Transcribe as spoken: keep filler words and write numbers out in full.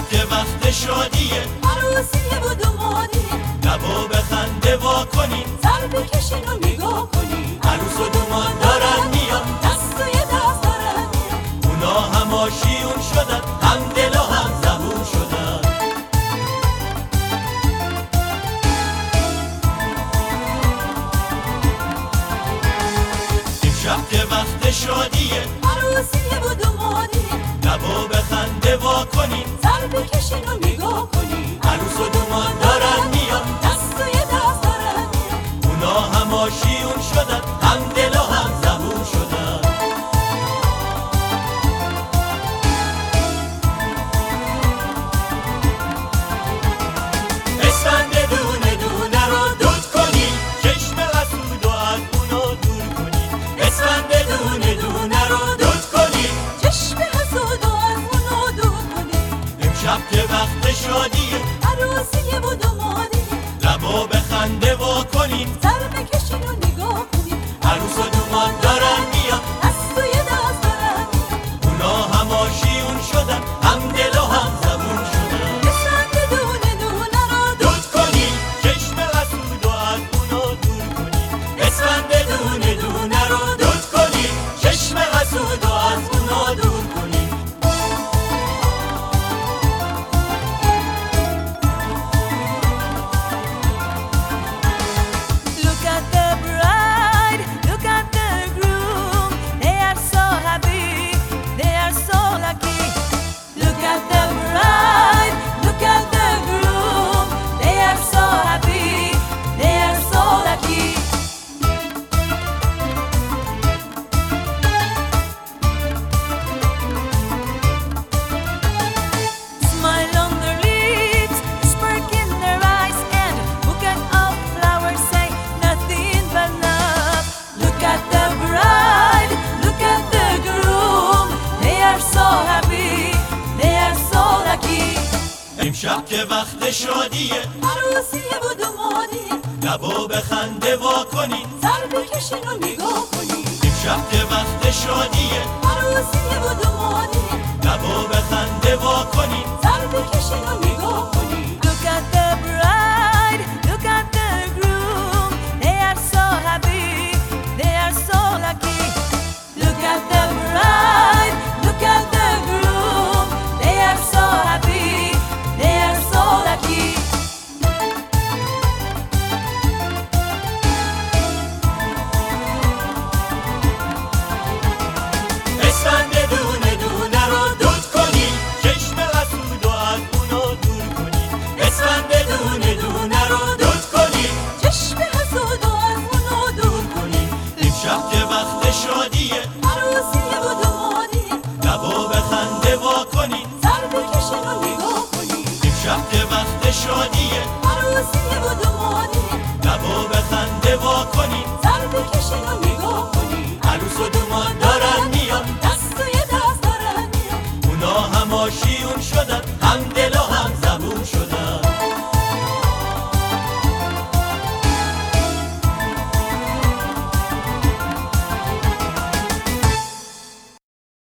که وقت شادیه، عروسیه و دومادیه، لبا به خنده وا کنین، سر بکشین و نگاه کنین. عروس و دومان دارن میان، دست و یه دست دارن میان. اونا هم آشیون شدن، هم دل و هم زبون شدن. امشب که وقت شادیه، عروسیه و دومادیه، لبا به خنده وا کنین، سر بکشین و نگاه کنین. عروس و دومان دارن میان، دست و یه دست دارن میان. اونا هم آشیون شدن، هم دل و هم زبون شدن. اسفند دونه دونه رو دود کنین، چشم حسود و از اونا دور کنین. اسفند دونه دونه رو دود کنین، چشم حسود و از اونو دور کنین. امشب که وقت شادیه، عروسیه و دومادیه، لبا به خنده وا کنین، سر بکشین و نگاه کنین. عروس و دومان دارن میان، دست و یه دست دارن میان. اونا هم آشیون شدن، هم دل و هم زبون شدن. اسفند دونه دونه رو دود کنین، چشم حسود و از اونا دور کنین. اسفند دونه دونه رو دود کنین، چشم حسود و از اونا دور کنین. Look at the bride, look at the groom. They are so happy, they are so lucky. Look at the bride, look at the groom. They are so happy, they are so lucky. Smile on their lips, spark in their eyes, and bouquet of flowers say nothing but love. Look at the bride, look at the groom. They are so happy, they are so lucky. امشب که وقت شادیه، عروسیه و دومادیه، لبا به خنده وا کنین، سر بکشین و نگاه کنین. امشب که وقت شادیه، عروسیه و دومادیه، لبا به خنده وا کنین.